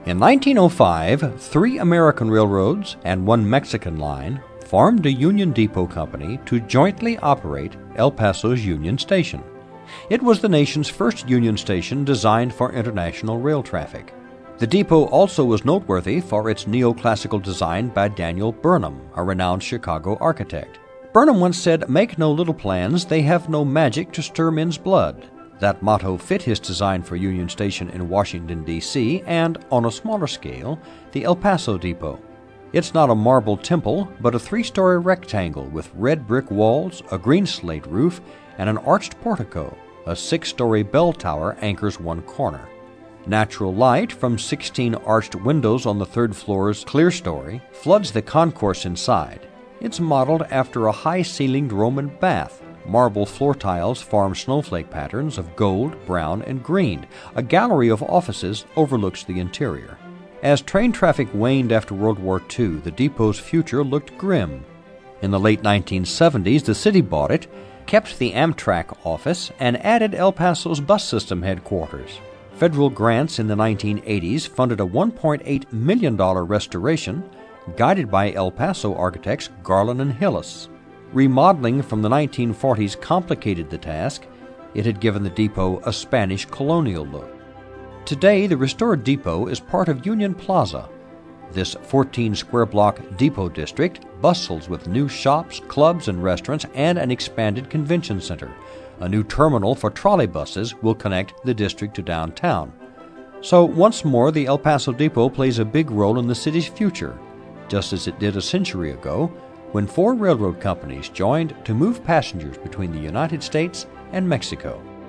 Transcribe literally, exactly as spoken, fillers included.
In nineteen oh five, three American railroads and one Mexican line formed a Union Depot company to jointly operate El Paso's Union Station. It was the nation's first Union station designed for international rail traffic. The depot also was noteworthy for its neoclassical design by Daniel Burnham, a renowned Chicago architect. Burnham once said, "Make no little plans, they have no magic to stir men's blood." That motto fit his design for Union Station in Washington, D C, and, on a smaller scale, the El Paso Depot. It's not a marble temple, but a three-story rectangle with red brick walls, a green slate roof, and an arched portico. A six-story bell tower anchors one corner. Natural light from sixteen arched windows on the third floor's clear story floods the concourse inside. It's modeled after a high-ceilinged Roman bath. Marble floor tiles form snowflake patterns of gold, brown, and green. A gallery of offices overlooks the interior. As train traffic waned after World War Two, the depot's future looked grim. In the late nineteen seventies, the city bought it, kept the Amtrak office, and added El Paso's bus system headquarters. Federal grants in the nineteen eighties funded a one point eight million dollars restoration, guided by El Paso architects Garland and Hillis. Remodeling from the nineteen forties complicated the task. It had given the depot a Spanish colonial look. Today, the restored depot is part of Union Plaza. This fourteen-square-block depot district bustles with new shops, clubs, and restaurants, and an expanded convention center. A new terminal for trolley buses will connect the district to downtown. So, once more, the El Paso Depot plays a big role in the city's future, just as it did a century ago, when four railroad companies joined to move passengers between the United States and Mexico.